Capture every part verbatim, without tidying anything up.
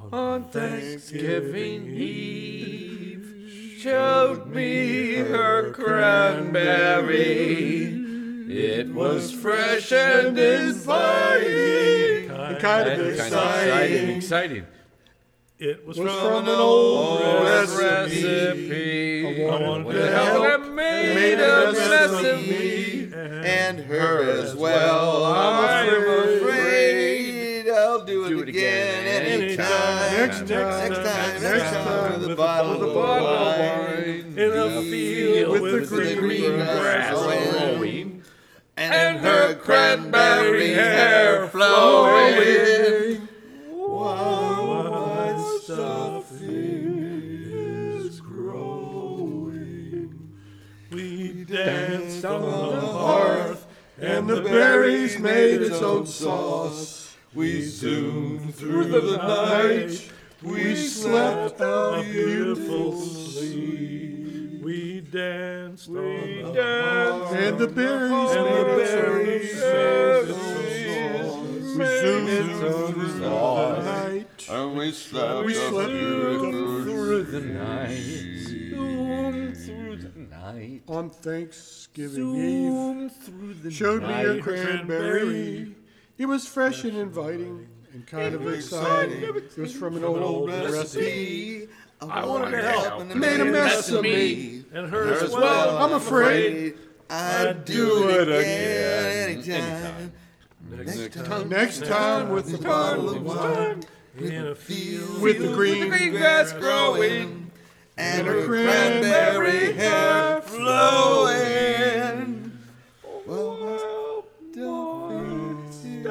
on Thanksgiving Eve, showed me her cranberry. It was fresh and inviting, Kind, kind of exciting. exciting. It was, was from, from an an old old recipe. recipe. I I wanted wanted to to help. help. made, Made a a mess mess of of me. And her as well. I'm afraid I'll do it, Do it again, again anytime. anytime. Next Next time, time, next time, next next time, time, with a with a bottle bottle of of wine. In a field with with, the the green grass growing. growing. And her cranberry hair flowing. While my stuffing is growing. We danced on the hearth, and the berries made its own sauce. We zoomed through the night. We slept a beautiful sleep. We danced on We the danced hearth, And the berries and the made its berries own made sauce. We zoomed through the sauce. night. And we slept We a slept beautiful Through the night, zoom through the night, On Thanksgiving zoom through the showed me night. a cranberry. It was fresh and inviting and kind of exciting. It was from an old recipe. I wanted to help. and made a mess of me. And her as well. Well, I'm afraid I'd do it again anytime. Next time, Next time with a bottle of wine. in a field With the green green grass growing, and her cranberry hair flowing. Well, my stuffing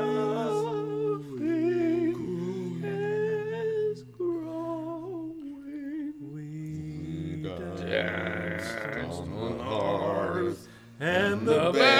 is growing. we danced on the hearth, and the the berries